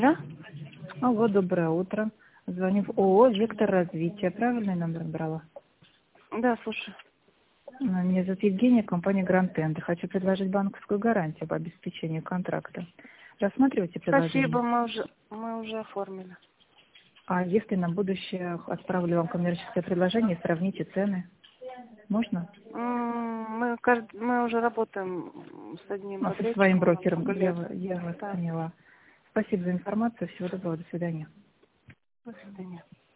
Да? Алло, доброе утро. Звоню в ООО «Вектор развития». Правильный номер брала? Да, слушай. Меня зовут Евгения, компания Grand End. Хочу предложить банковскую гарантию по обеспечению контракта. Рассматривайте Спасибо, предложение. мы уже оформили. А если на будущее отправлю вам коммерческое предложение, сравните цены? Можно? Мы уже работаем с одним А, со своим подрядчиком уже брокером. много лет. Я вас Да. поняла. Спасибо за информацию. Всего доброго. До свидания. До свидания.